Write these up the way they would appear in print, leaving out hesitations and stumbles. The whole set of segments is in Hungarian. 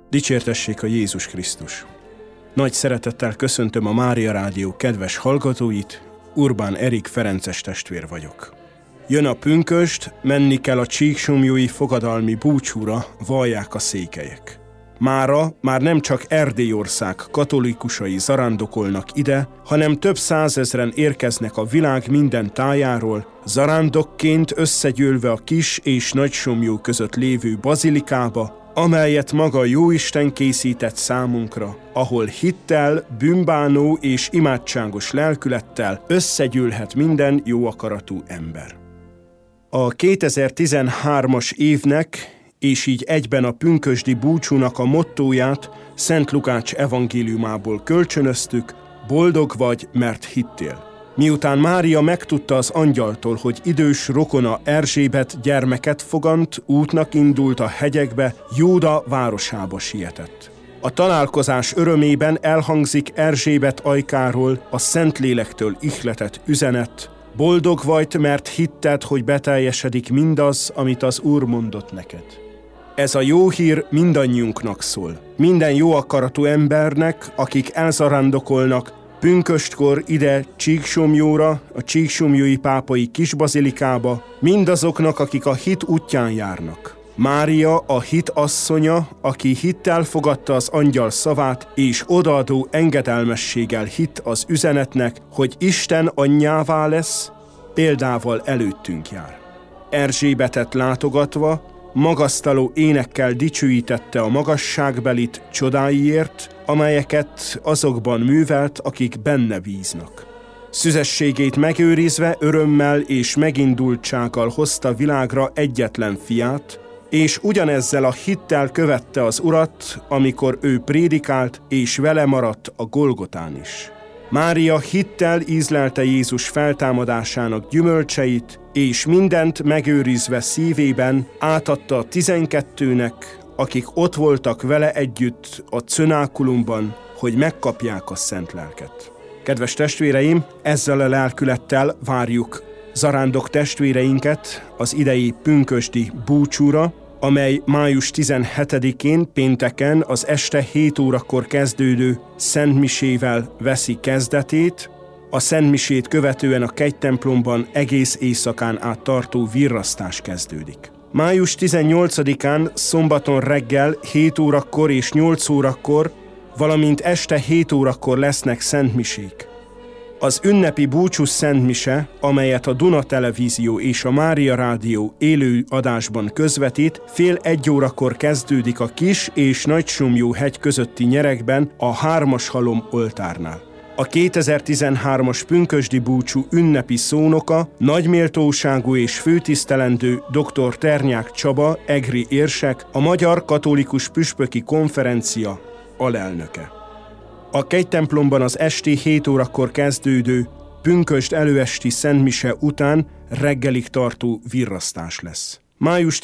Dicsértessék a Jézus Krisztus! Nagy szeretettel köszöntöm a Mária Rádió kedves hallgatóit, Urbán Erik ferences testvér vagyok. Jön a pünkösd, menni kell a csíksomlyói fogadalmi búcsúra, vallják a székelyek. Mára már nem csak Erdélyország katolikusai zarándokolnak ide, hanem több százezren érkeznek a világ minden tájáról, zarándokként összegyűlve a Kis- és Nagysomlyó között lévő bazilikába, amelyet maga Jóisten készített számunkra, ahol hittel, bűnbánó és imádságos lelkülettel összegyűlhet minden jó akaratú ember. A 2013-as évnek és így egyben a pünkösdi búcsúnak a mottóját Szent Lukács evangéliumából kölcsönöztük: boldog vagy, mert hittél. Miután Mária megtudta az angyaltól, hogy idős rokona Erzsébet gyermeket fogant, útnak indult a hegyekbe, Júda városába sietett. A találkozás örömében elhangzik Erzsébet ajkáról a Szentlélektől ihletett üzenet: boldog vagy, mert hitted, hogy beteljesedik mindaz, amit az Úr mondott neked. Ez a jó hír mindannyiunknak szól. Minden jó akaratú embernek, akik elzarándokolnak pünköstkor ide Csíksomlyóra, a Csíksomlyói pápai kisbazilikába, mindazoknak, akik a hit útján járnak. Mária a hit asszonya, aki hittel fogadta az angyal szavát, és odaadó engedelmességgel hitt az üzenetnek, hogy Isten anyjává lesz, példával előttünk jár. Erzsébetet látogatva magasztaló énekkel dicsőítette a magasságbelit csodáiért, amelyeket azokban művelt, akik benne bíznak. Szüzességét megőrizve örömmel és megindultsággal hozta világra egyetlen fiát, és ugyanezzel a hittel követte az Urat, amikor ő prédikált, és vele maradt a Golgotán is. Mária hittel ízlelte Jézus feltámadásának gyümölcseit, és mindent megőrizve szívében átadta a 12-nek, akik ott voltak vele együtt a cönákulumban, hogy megkapják a szent lelket. Kedves testvéreim, ezzel a lelkülettel várjuk zarándok testvéreinket az idei pünkösdi búcsúra, amely május 17-én pénteken az este 7 órakor kezdődő szentmisével veszi kezdetét, a szentmisét követően a kegytemplomban egész éjszakán át tartó virrasztás kezdődik. Május 18-án szombaton reggel 7 órakor és 8 órakor, valamint este 7 órakor lesznek szentmisék. Az ünnepi búcsús szentmise, amelyet a Duna Televízió és a Mária Rádió élő adásban közvetít, 12:30 kezdődik a Kis- és Nagysomlyó hegy közötti nyeregben a 3. halom oltárnál. A 2013-as pünkösdi búcsú ünnepi szónoka nagyméltóságú és főtisztelendő dr. Ternyák Csaba, egri érsek, a Magyar Katolikus Püspöki Konferencia alelnöke. A kegytemplomban az esti 7 órakor kezdődő pünkösd előesti szentmise után reggelig tartó virrasztás lesz. Május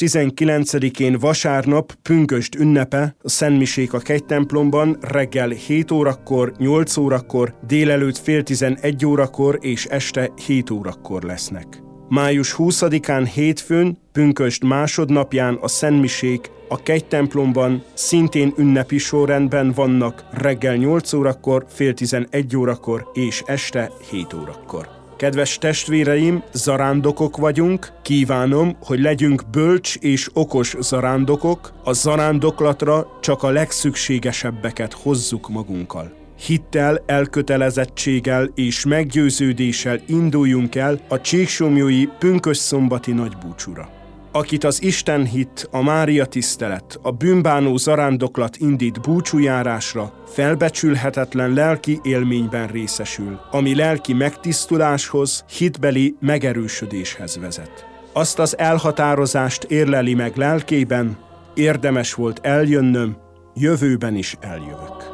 19-én vasárnap pünkösd ünnepe, a szentmisék a kegytemplomban reggel 7 órakor, 8 órakor, délelőtt fél 11 órakor és este 7 órakor lesznek. Május 20-án hétfőn, pünkösd másodnapján a szentmisék a kegytemplomban szintén ünnepi sorrendben vannak reggel 8 órakor, fél 11 órakor és este 7 órakor. Kedves testvéreim, zarándokok vagyunk, kívánom, hogy legyünk bölcs és okos zarándokok, a zarándoklatra csak a legszükségesebbeket hozzuk magunkkal. Hittel, elkötelezettséggel és meggyőződéssel induljunk el a csíksomlyói pünkösdszombati nagybúcsúra. Akit az Isten hit, a Mária tisztelet, a bűnbánó zarándoklat indít búcsújárásra, felbecsülhetetlen lelki élményben részesül, ami lelki megtisztuláshoz, hitbeli megerősödéshez vezet. Azt az elhatározást érleli meg lelkében: érdemes volt eljönnöm, jövőben is eljövök.